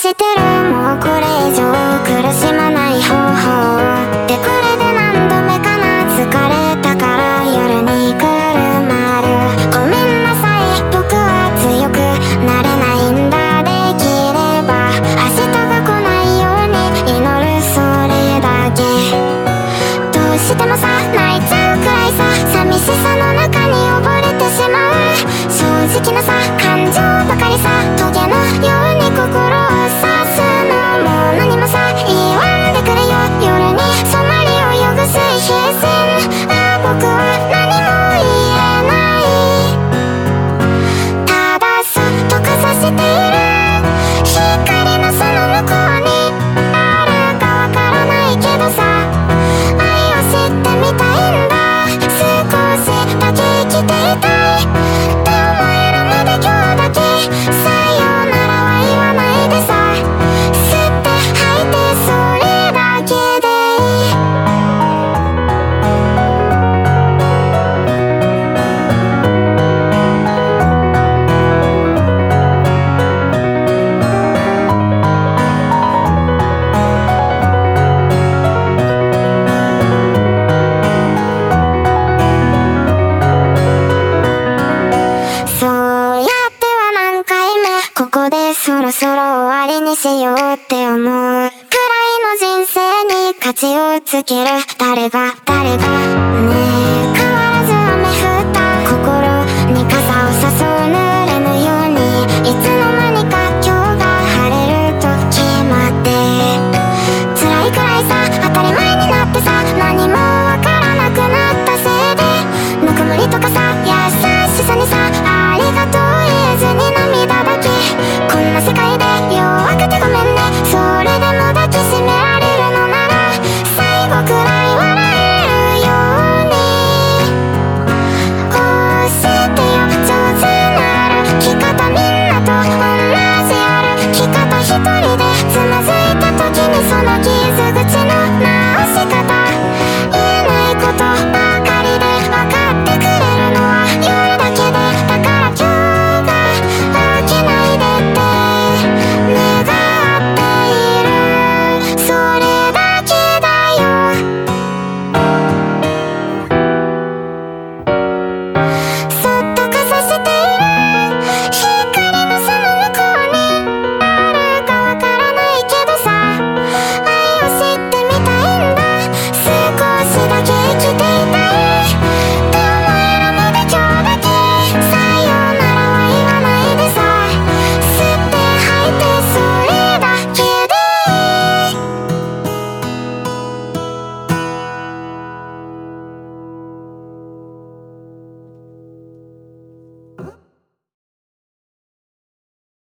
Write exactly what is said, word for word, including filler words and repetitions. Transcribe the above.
してる。もうこれ以上苦しまない方法で、これで何度目かな。疲れたから夜にくるまる。ごめんなさい、僕は強くなれないんだ。できれば明日が来ないように祈る、それだけ。どうしてもさ、泣いちゃうくらいさ、寂しさの中に溺れてしまう。正直なさ、感情ばかりさ、トゲのように心を刺すの。もう何もさ、言わんでくれよ。夜に染まり泳ぐ水平線。ああ、僕は何も言えない。ただそっとかざしている。光のその向こうにあるかわからないけどさ、愛を知ってみたいんだ。少しだけ生きていたいって思えるまで今日だけ。さよならは言わないでさ、吸って吐いてそれだけでいい。そうやっては何回目、ここでそろそろ終わりにしようって思うくらいの人生に価値をつける。誰が誰がねえ変わら